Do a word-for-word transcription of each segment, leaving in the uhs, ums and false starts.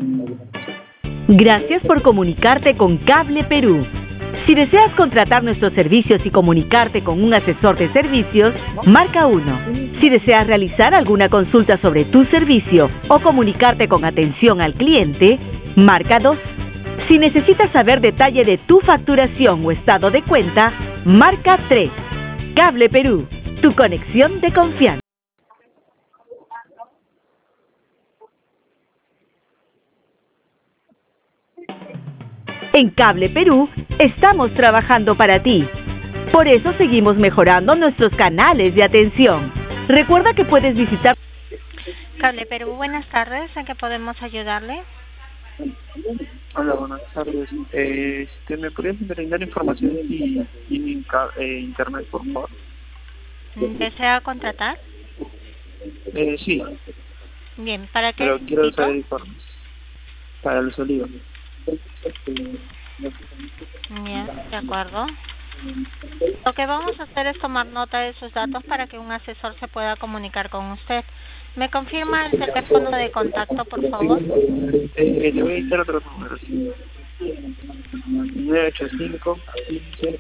Gracias por comunicarte con Cable Perú. Si deseas contratar nuestros servicios y comunicarte con un asesor de servicios, marca uno. Si deseas realizar alguna consulta sobre tu servicio o comunicarte con atención al cliente, marca dos. Si necesitas saber detalle de tu facturación o estado de cuenta, marca tres. Cable Perú, tu conexión de confianza. En Cable Perú estamos trabajando para ti. Por eso seguimos mejorando nuestros canales de atención. Recuerda que puedes visitar... Cable Perú, buenas tardes. ¿En qué podemos ayudarle? Hola, buenas tardes. Eh, este, ¿Me podrías brindar información y, y eh, internet, por favor? ¿Desea contratar? Eh, sí. Bien, ¿para qué? Pero quiero saber informes. Para los olivos. Bien, de acuerdo. Lo que vamos a hacer es tomar nota de sus datos para que un asesor se pueda comunicar con usted. ¿Me confirma el teléfono de contacto, por favor? Eh, le voy a dictar otro número. nueve ocho cinco, quince.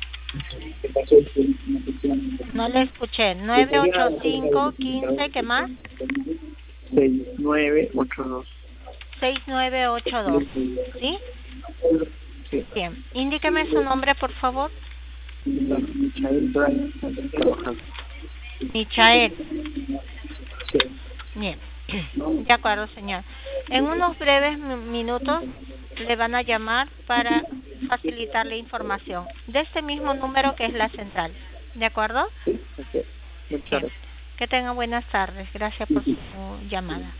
No le escuché. nueve ocho cinco, quince, ¿qué más? seis nueve ocho dos. seis nueve ocho dos. ¿Sí? Sí. Bien. Indíqueme su nombre, por favor. Michael Brian Carvajal. Michael. Sí. Bien. De acuerdo, señor. En unos breves minutos le van a llamar para facilitarle información de este mismo número que es la central. ¿De acuerdo? Sí, okay. Muchas gracias. Que tenga buenas tardes. Gracias por su llamada.